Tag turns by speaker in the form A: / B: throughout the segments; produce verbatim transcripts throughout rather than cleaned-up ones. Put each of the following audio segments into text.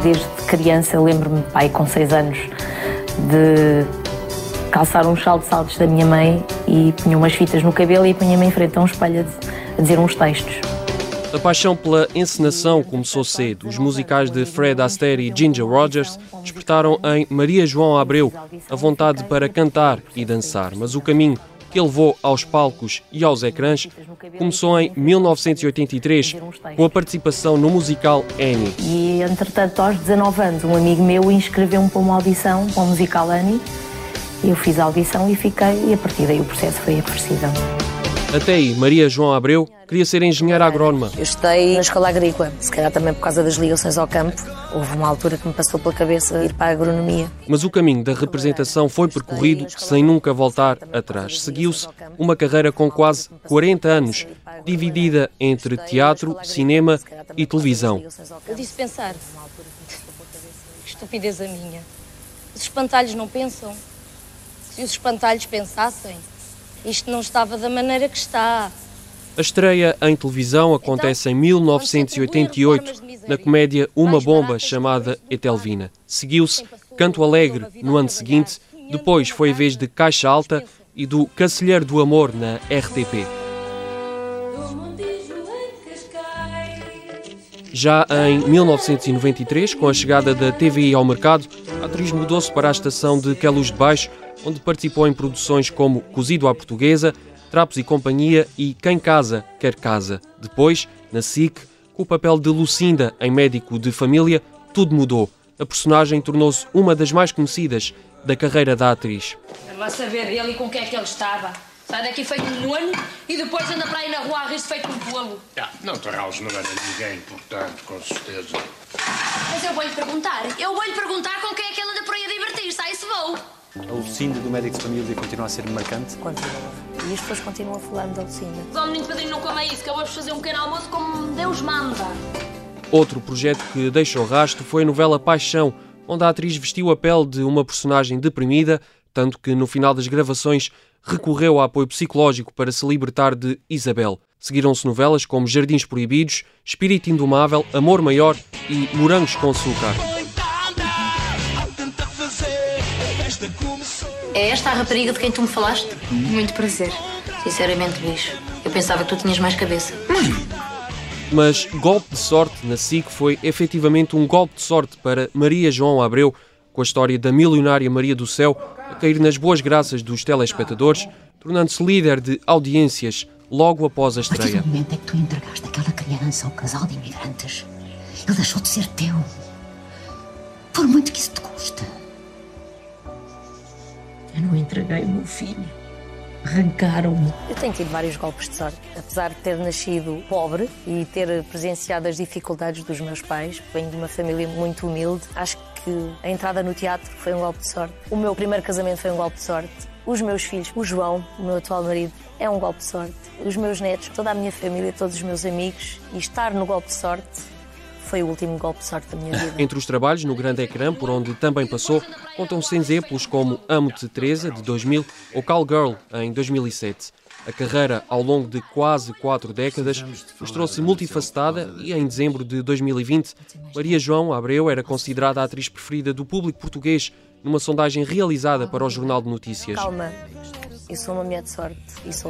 A: desde criança, lembro-me, pai, com seis anos, de calçar uns saltos altos da minha mãe e punha umas fitas no cabelo e punha-me em frente a um espelho a dizer uns textos.
B: A paixão pela encenação começou cedo. Os musicais de Fred Astaire e Ginger Rogers despertaram em Maria João Abreu a vontade para cantar e dançar. Mas o caminho que levou aos palcos e aos ecrãs começou em mil novecentos e oitenta e três, com a participação no musical Annie.
A: E, entretanto, aos dezanove anos, um amigo meu inscreveu-me para uma audição para o musical Annie. Eu fiz a audição e fiquei, e a partir daí o processo foi apreciável.
B: Até aí, Maria João Abreu queria ser engenheira agrónoma.
A: Eu estudei na escola agrícola, se calhar também por causa das ligações ao campo. Houve uma altura que me passou pela cabeça ir para a agronomia.
B: Mas o caminho da representação foi percorrido sem nunca voltar atrás. Seguiu-se uma carreira com quase quarenta anos, dividida entre teatro, cinema e televisão.
C: Eu disse pensar, que estupidez a minha. Os espantalhos não pensam. Se os espantalhos pensassem, isto não estava da maneira que está.
B: A estreia em televisão acontece em mil novecentos e oitenta e oito, na comédia Uma Bomba, chamada Etelvina. Seguiu-se Canto Alegre no ano seguinte, depois foi a vez de Caixa Alta e do Cacilheiro do Amor na R T P. Já em mil novecentos e noventa e três, com a chegada da T V I ao mercado, a atriz mudou-se para a estação de Queluz de Baixo, onde participou em produções como Cozido à Portuguesa, Trapos e Companhia e Quem Casa, Quer Casa. Depois, na S I C, com o papel de Lucinda em Médico de Família, tudo mudou. A personagem tornou-se uma das mais conhecidas da carreira da atriz.
D: Vai saber ele e com quem é que ele estava. Sai daqui feito um nono e depois anda para aí na rua a rir-se feito um bolo.
E: Ah, não te rales, não era ninguém importante, com certeza.
D: Mas eu vou-lhe perguntar, eu vou-lhe perguntar com quem é que ele anda por aí a divertir-se, aí se vou.
F: A Lucinda do Médico de Família continua a ser marcante?
A: Continua. E as pessoas continuam falando da Lucinda.
D: O menino padrinho não come isso, que eu vou fazer um pequeno almoço como Deus manda.
B: Outro projeto que deixou rastro foi a novela Paixão, onde a atriz vestiu a pele de uma personagem deprimida, tanto que no final das gravações recorreu a apoio psicológico para se libertar de Isabel. Seguiram-se novelas como Jardins Proibidos, Espírito Indomável, Amor Maior e Morangos com Açúcar.
G: É esta a rapariga de quem tu me falaste? Muito prazer. Sinceramente, bicho, eu pensava que tu tinhas mais cabeça.
B: Mas golpe de sorte na S I C foi efetivamente um golpe de sorte para Maria João Abreu, com a história da milionária Maria do Céu a cair nas boas graças dos telespectadores, tornando-se líder de audiências logo após a estreia.
H: A partir do momento em que tu entregaste aquela criança ao casal de imigrantes, ele deixou de ser teu. Por muito que isso te custe. Eu não entreguei o meu filho. Arrancaram-me.
A: Eu tenho tido vários golpes de sorte. Apesar de ter nascido pobre e ter presenciado as dificuldades dos meus pais, venho de uma família muito humilde, acho que a entrada no teatro foi um golpe de sorte. O meu primeiro casamento foi um golpe de sorte. Os meus filhos, o João, o meu atual marido, é um golpe de sorte. Os meus netos, toda a minha família, todos os meus amigos, e estar no golpe de sorte foi o último golpe de sorte da minha vida.
B: Entre os trabalhos no grande ecrã, por onde também passou, contam-se exemplos como Amo-te, Teresa, de dois mil, ou Call Girl, em dois mil e sete. A carreira, ao longo de quase quatro décadas, mostrou-se multifacetada e, em dezembro de dois mil e vinte, Maria João Abreu era considerada a atriz preferida do público português numa sondagem realizada para o Jornal de Notícias.
A: Calma, eu sou uma mulher de sorte e sou.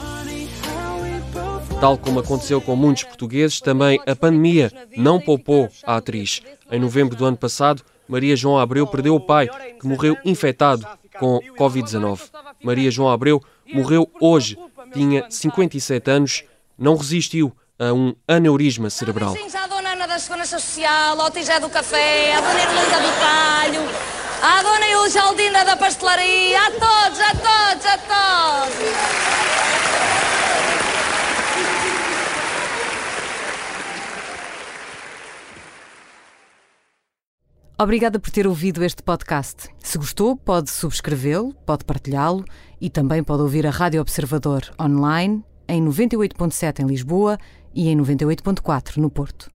B: Tal como aconteceu com muitos portugueses, também a pandemia não poupou a atriz. Em novembro do ano passado, Maria João Abreu perdeu o pai, que morreu infectado com covid dezanove. Maria João Abreu morreu hoje, tinha cinquenta e sete anos, não resistiu a um aneurisma cerebral.
C: Sim, já a dona Ana da Segurança Social, ao Tigé do Café, a dona Irlinda do Talho, a dona Eugaldina da Pastelaria, a todos, a todos, a todos!
I: Obrigada por ter ouvido este podcast. Se gostou, pode subscrevê-lo, pode partilhá-lo e também pode ouvir a Rádio Observador online em noventa e oito ponto sete em Lisboa e em noventa e oito ponto quatro no Porto.